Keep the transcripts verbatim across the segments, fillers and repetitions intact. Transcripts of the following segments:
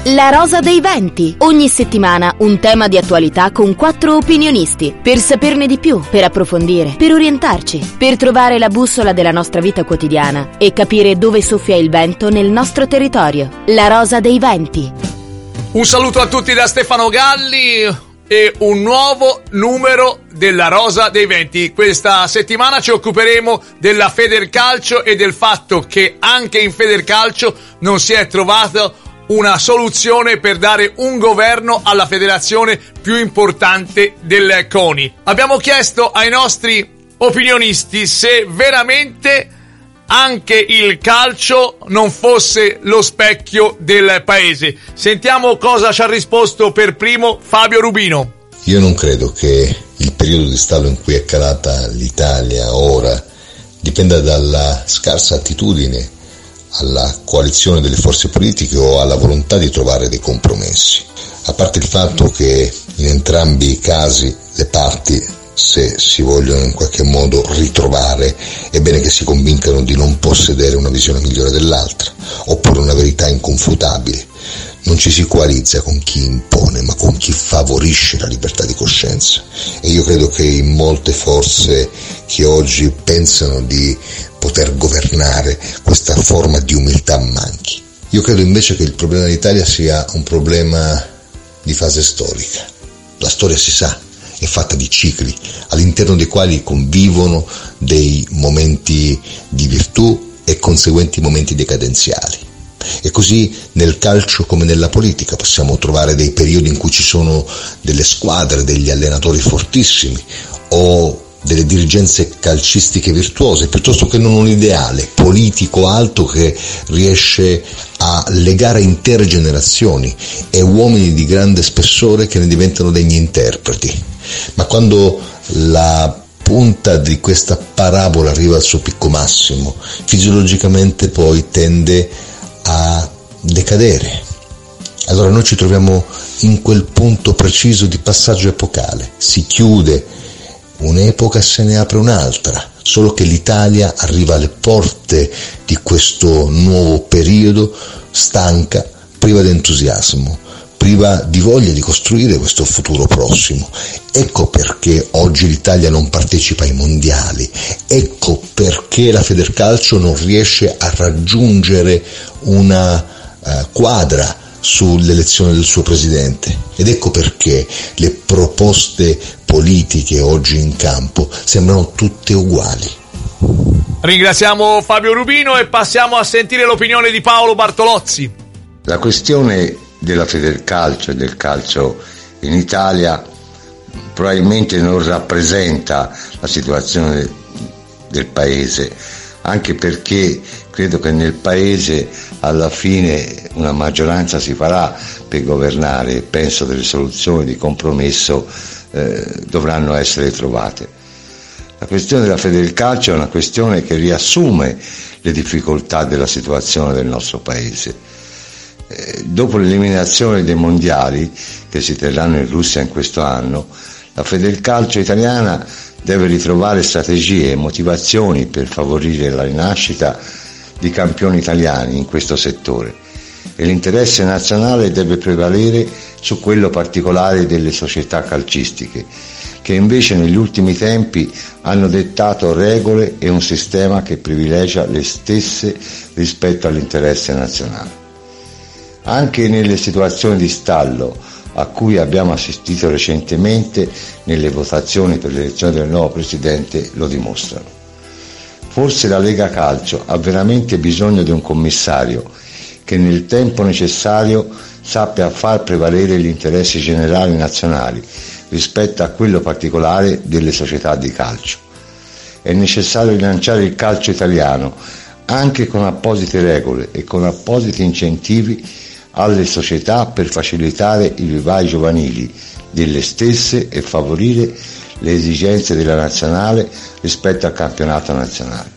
La Rosa dei Venti. Ogni settimana un tema di attualità con quattro opinionisti. Per saperne di più, per approfondire, per orientarci, per trovare la bussola della nostra vita quotidiana e capire dove soffia il vento nel nostro territorio. La Rosa dei Venti. Un saluto a tutti da Stefano Galli e un nuovo numero della Rosa dei Venti. Questa settimana ci occuperemo della Federcalcio e del fatto che anche in Federcalcio non si è trovato una soluzione per dare un governo alla federazione più importante del CONI. Abbiamo chiesto ai nostri opinionisti se veramente anche il calcio non fosse lo specchio del paese. Sentiamo cosa ci ha risposto per primo Fabio Rubino. Io non credo che il periodo di stallo in cui è calata l'Italia ora dipenda dalla scarsa attitudine alla coalizione delle forze politiche o alla volontà di trovare dei compromessi. A parte il fatto che in entrambi i casi le parti, se si vogliono in qualche modo ritrovare, è bene che si convincano di non possedere una visione migliore dell'altra, oppure una verità inconfutabile. Non ci si coalizza con chi impone, ma con chi favorisce la libertà di coscienza. E io credo che in molte forze che oggi pensano di poter governare questa forma di umiltà manchi. Io credo invece che il problema dell'Italia sia un problema di fase storica. La storia, si sa, è fatta di cicli, all'interno dei quali convivono dei momenti di virtù e conseguenti momenti decadenziali. E così nel calcio come nella politica possiamo trovare dei periodi in cui ci sono delle squadre, degli allenatori fortissimi o delle dirigenze calcistiche virtuose, piuttosto che non un ideale politico alto che riesce a legare intere generazioni e uomini di grande spessore che ne diventano degni interpreti. Ma quando la punta di questa parabola arriva al suo picco massimo, fisiologicamente poi tende a decadere. Allora noi ci troviamo in quel punto preciso di passaggio epocale. Si chiude un'epoca e se ne apre un'altra, solo che l'Italia arriva alle porte di questo nuovo periodo stanca, priva di entusiasmo, priva di voglia di costruire questo futuro prossimo. Ecco perché oggi l'Italia non partecipa ai mondiali, ecco perché la Federcalcio non riesce a raggiungere una uh, quadra sull'elezione del suo presidente, ed ecco perché le proposte politiche oggi in campo sembrano tutte uguali. Ringraziamo Fabio Rubino e passiamo a sentire l'opinione di Paolo Bartolozzi. La questione della Federcalcio e del calcio in Italia probabilmente non rappresenta la situazione del paese, anche perché credo che nel paese alla fine una maggioranza si farà per governare e penso delle soluzioni di compromesso eh, dovranno essere trovate. La questione della Federcalcio è una questione che riassume le difficoltà della situazione del nostro paese. Eh, dopo l'eliminazione dei mondiali che si terranno in Russia in questo anno, la Federcalcio italiana deve ritrovare strategie e motivazioni per favorire la rinascita di campioni italiani in questo settore, e l'interesse nazionale deve prevalere su quello particolare delle società calcistiche, che invece negli ultimi tempi hanno dettato regole e un sistema che privilegia le stesse rispetto all'interesse nazionale. Anche nelle situazioni di stallo a cui abbiamo assistito recentemente nelle votazioni per l'elezione del nuovo presidente lo dimostrano. Forse la Lega Calcio ha veramente bisogno di un commissario che nel tempo necessario sappia far prevalere gli interessi generali nazionali rispetto a quello particolare delle società di calcio. È necessario rilanciare il calcio italiano anche con apposite regole e con appositi incentivi alle società per facilitare i vivai giovanili delle stesse e favorire le esigenze della nazionale rispetto al campionato nazionale.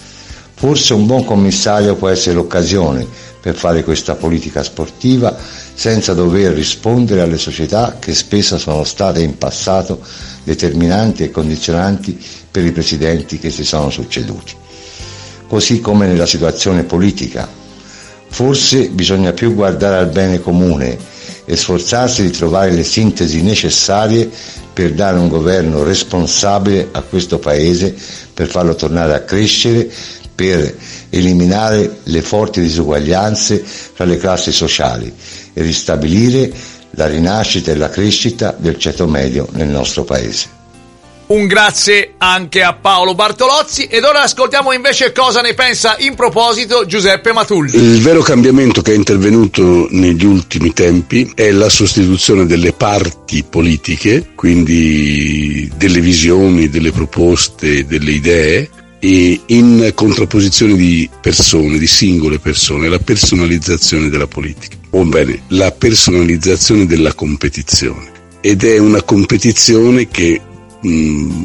Forse un buon commissario può essere l'occasione per fare questa politica sportiva senza dover rispondere alle società che spesso sono state in passato determinanti e condizionanti per i presidenti che si sono succeduti. Così come nella situazione politica, Forse bisogna più guardare al bene comune e sforzarsi di trovare le sintesi necessarie per dare un governo responsabile a questo Paese, per farlo tornare a crescere, per eliminare le forti disuguaglianze fra le classi sociali e ristabilire la rinascita e la crescita del ceto medio nel nostro Paese. Un grazie anche a Paolo Bartolozzi, ed ora ascoltiamo invece cosa ne pensa in proposito Giuseppe Matulli. Il vero cambiamento che è intervenuto negli ultimi tempi è la sostituzione delle parti politiche, quindi delle visioni, delle proposte, delle idee, e in contrapposizione di persone, di singole persone, la personalizzazione della politica, o bene la personalizzazione della competizione, ed è una competizione che mh,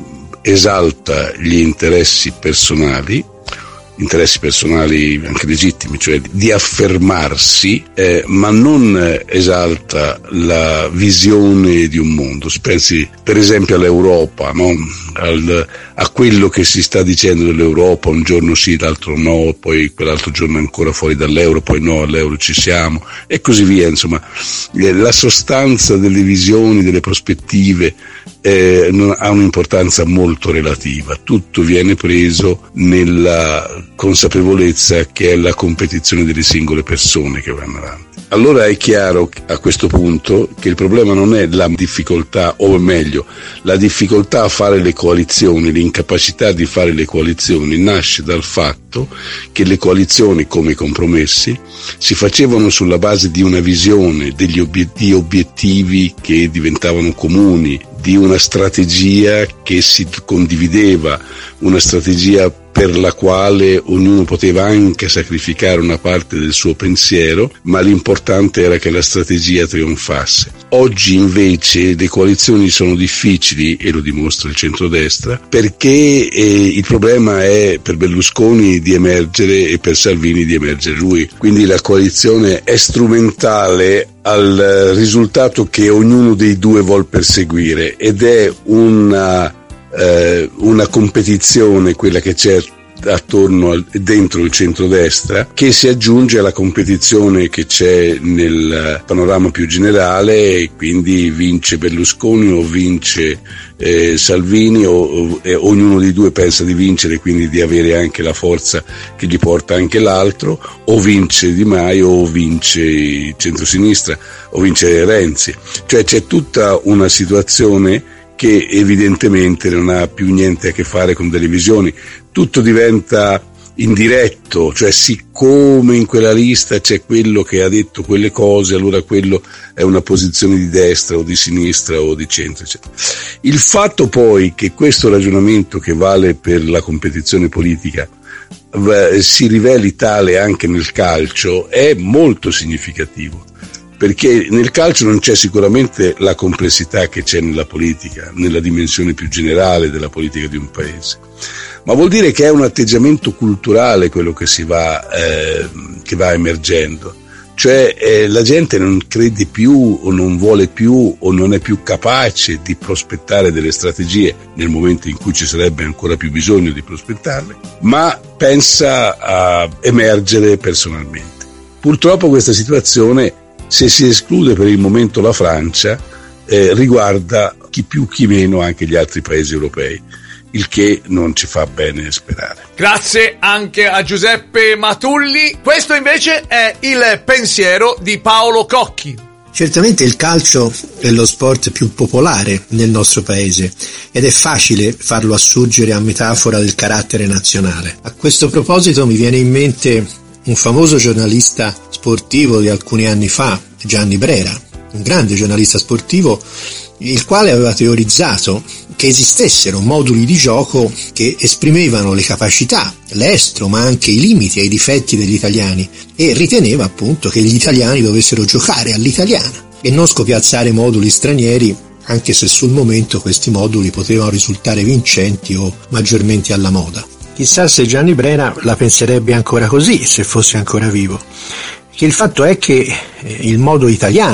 esalta gli interessi personali, interessi personali anche legittimi, cioè di affermarsi, eh, ma non esalta la visione di un mondo. Pensi per esempio all'Europa, no? Al, a quello che si sta dicendo dell'Europa, un giorno sì, l'altro no, poi quell'altro giorno ancora fuori dall'euro, poi no, all'euro ci siamo, e così via. Insomma, la sostanza delle visioni, delle prospettive eh, ha un'importanza molto relativa. Tutto viene preso nella consapevolezza che è la competizione delle singole persone che vanno avanti. Allora è chiaro a questo punto che il problema non è la difficoltà, o meglio, la difficoltà a fare le coalizioni, l'incapacità di fare le coalizioni nasce dal fatto che le coalizioni, come i compromessi, si facevano sulla base di una visione, degli obiet- di obiettivi che diventavano comuni, di una strategia che si condivideva, una strategia per la quale ognuno poteva anche sacrificare una parte del suo pensiero, ma l'importante era che la strategia trionfasse. Oggi invece le coalizioni sono difficili, e lo dimostra il centrodestra, perché eh, il problema è per Berlusconi di emergere e per Salvini di emergere lui. Quindi la coalizione è strumentale al risultato che ognuno dei due vuol perseguire, ed è una Eh, una competizione, quella che c'è attorno al, dentro il centrodestra, che si aggiunge alla competizione che c'è nel panorama più generale, e quindi vince Berlusconi o vince eh, Salvini, o, o eh, ognuno dei due pensa di vincere, quindi di avere anche la forza che gli porta anche l'altro, o vince Di Maio o vince il centrosinistra o vince Renzi. Cioè c'è tutta una situazione che evidentemente non ha più niente a che fare con delle visioni. Tutto diventa indiretto, cioè siccome in quella lista c'è quello che ha detto quelle cose, allora quello è una posizione di destra o di sinistra o di centro, eccetera. Il fatto poi che questo ragionamento, che vale per la competizione politica, si riveli tale anche nel calcio è molto significativo, perché nel calcio non c'è sicuramente la complessità che c'è nella politica, nella dimensione più generale della politica di un paese, ma vuol dire che è un atteggiamento culturale quello che si va eh, che va emergendo, cioè eh, la gente non crede più o non vuole più o non è più capace di prospettare delle strategie nel momento in cui ci sarebbe ancora più bisogno di prospettarle, ma pensa a emergere personalmente. Purtroppo questa situazione, se si esclude per il momento la Francia, eh, riguarda chi più chi meno anche gli altri paesi europei, il che non ci fa bene sperare. Grazie anche a Giuseppe Matulli. Questo invece è il pensiero di Paolo Cocchi. Certamente il calcio è lo sport più popolare nel nostro paese ed è facile farlo assurgere a metafora del carattere nazionale. A questo proposito mi viene in mente un famoso giornalista sportivo di alcuni anni fa, Gianni Brera, un grande giornalista sportivo, il quale aveva teorizzato che esistessero moduli di gioco che esprimevano le capacità, l'estro, ma anche i limiti e i difetti degli italiani, e riteneva appunto che gli italiani dovessero giocare all'italiana e non scopiazzare moduli stranieri, anche se sul momento questi moduli potevano risultare vincenti o maggiormente alla moda. Chissà se Gianni Brera la penserebbe ancora così, se fosse ancora vivo. Che il fatto è che il modo italiano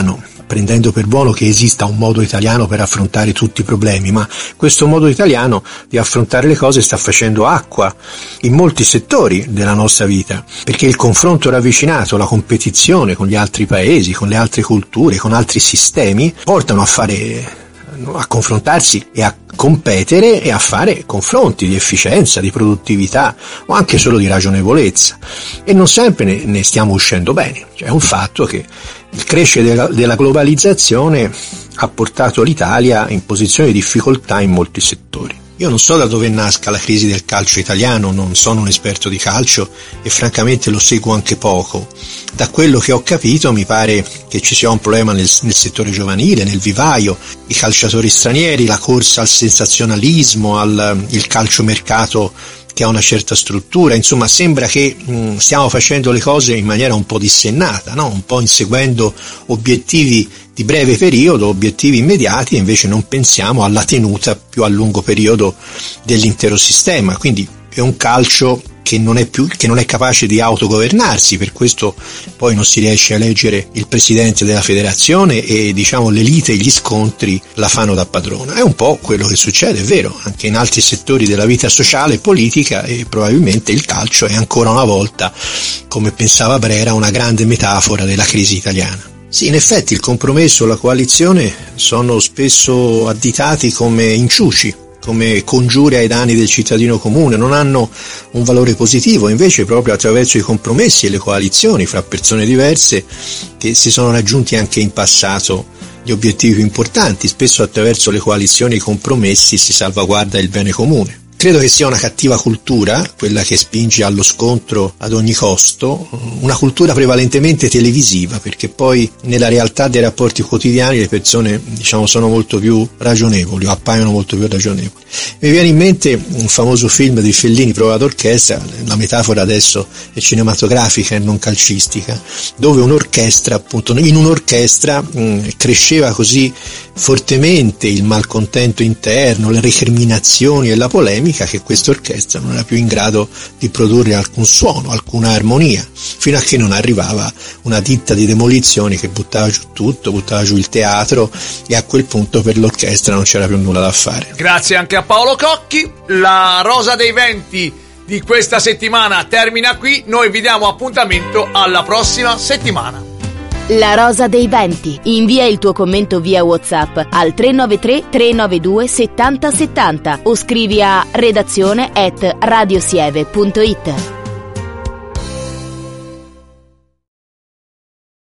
prendendo per buono che esista un modo italiano per affrontare tutti i problemi, ma questo modo italiano di affrontare le cose sta facendo acqua in molti settori della nostra vita, perché il confronto ravvicinato, la competizione con gli altri paesi, con le altre culture, con altri sistemi, portano a fare a confrontarsi e a competere e a fare confronti di efficienza, di produttività o anche solo di ragionevolezza, e non sempre ne, ne stiamo uscendo bene. Cioè, è un fatto che il crescere della, della globalizzazione ha portato l'Italia in posizione di difficoltà in molti settori. Io non so da dove nasca la crisi del calcio italiano, non sono un esperto di calcio e francamente lo seguo anche poco. Da quello che ho capito mi pare che ci sia un problema nel, nel settore giovanile, nel vivaio, i calciatori stranieri, la corsa al sensazionalismo, al il calciomercato che ha una certa struttura. Insomma, sembra che mh, stiamo facendo le cose in maniera un po' dissennata, no? Un po' inseguendo obiettivi di breve periodo, obiettivi immediati, e invece non pensiamo alla tenuta più a lungo periodo dell'intero sistema. Quindi è un calcio che non è più, che non è capace di autogovernarsi, per questo poi non si riesce a eleggere il presidente della federazione e, diciamo, l'elite e gli scontri la fanno da padrona. È un po' quello che succede, è vero, anche in altri settori della vita sociale e politica, e probabilmente il calcio è ancora una volta, come pensava Brera, una grande metafora della crisi italiana. Sì, in effetti il compromesso e la coalizione sono spesso additati come inciuci, come congiure ai danni del cittadino comune, non hanno un valore positivo. Invece proprio attraverso i compromessi e le coalizioni fra persone diverse che si sono raggiunti anche in passato gli obiettivi più importanti. Spesso attraverso le coalizioni e i compromessi si salvaguarda il bene comune. Credo che sia una cattiva cultura, quella che spinge allo scontro ad ogni costo, una cultura prevalentemente televisiva, perché poi nella realtà dei rapporti quotidiani le persone, diciamo, sono molto più ragionevoli, o appaiono molto più ragionevoli. Mi viene in mente un famoso film di Fellini, Prova d'orchestra, la metafora adesso è cinematografica e non calcistica, dove un'orchestra, appunto, in un'orchestra mh, cresceva così fortemente il malcontento interno, le recriminazioni e la polemica, che questa orchestra non era più in grado di produrre alcun suono, alcuna armonia, fino a che non arrivava una ditta di demolizioni che buttava giù tutto, buttava giù il teatro, e a quel punto per l'orchestra non c'era più nulla da fare. Grazie anche a Paolo Cocchi. La Rosa dei Venti di questa settimana termina qui, noi vi diamo appuntamento alla prossima settimana. La Rosa dei Venti. Invia il tuo commento via WhatsApp al tre nove tre tre nove due settanta settanta o scrivi a redazione at radiosieve punto it.